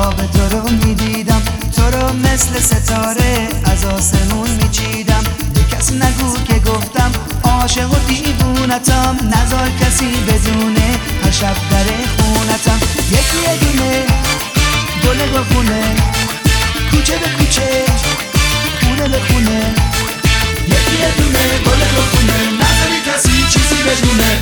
خواب تو رو میدیدم، تو رو مثل ستاره از آسمون میچیدم. به کسی نگو که گفتم عاشق و دیوونتم، نذار کسی بدونه هر شب در خونتم. یکی دونه گل گلخونه، کوچه به کوچه خونه به خونه. یکی دونه گل گلخونه، نذاری کسی چیزی بدونه.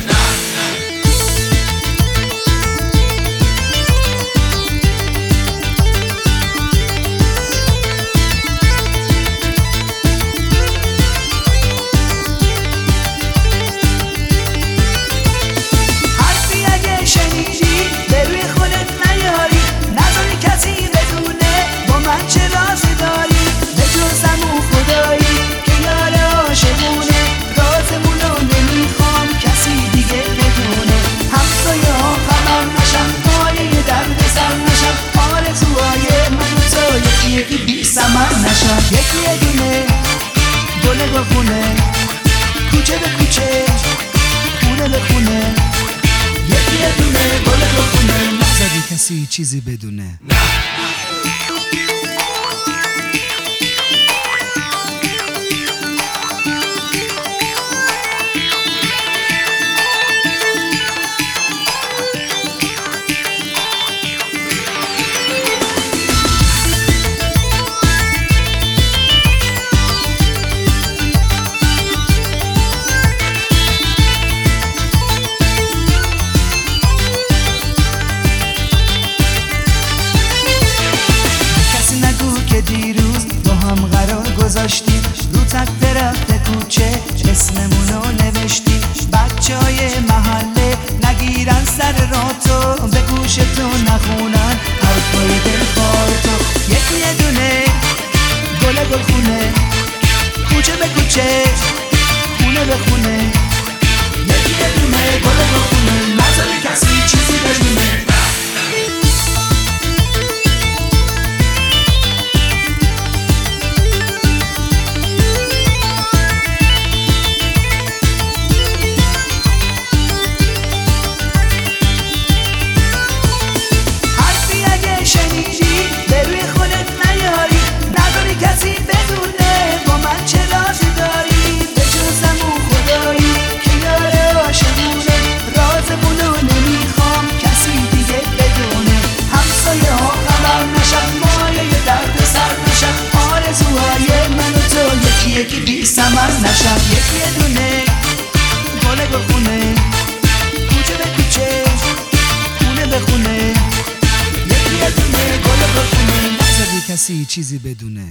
یکی دونه گل گلخونه، کوچه به کوچه خونه به خونه. یکی دونه گل گلخونه، نذاری کسی چیزی بدونه. دیروز با هم قرار گذاشتیم، رو تک درخت کوچه اسممونو نوشتیم. بچهای محله نگیرن سر راه تو، به گوش تو نخونن حرفای دلخواه تو. یکی دونه گل گلخونه، کوچه به کوچه خونه به خونه. یکی دونه گل گلخونه، نذاری کسی چیزی بدونه. یکی بی ثمر نشم. یکی دونه گل گلخونه، کوچه به کوچه خونه به خونه. یکی دونه گل گلخونه، نذاری کسی چیزی بدونه.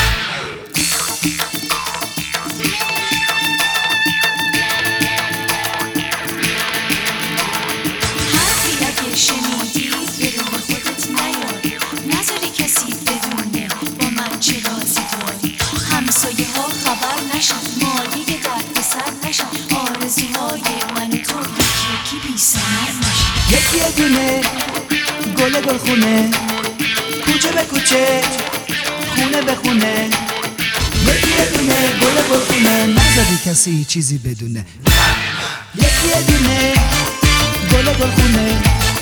حرفی اگه شنیدی به روح خودت نیاری، نذاری کسی بدونه با من چه رازی داری. همسایه ها خبر نشن، مالی درد سر نشن، آرزوهای من و تو یکی بی ثمر نشن. یکی دونه گل گلخونه، کوچه به کوچه خونه به خونه. یکی دونه گل گلخونه، نذاری کسی چیزی بدونه. یکی دونه گل گلخونه،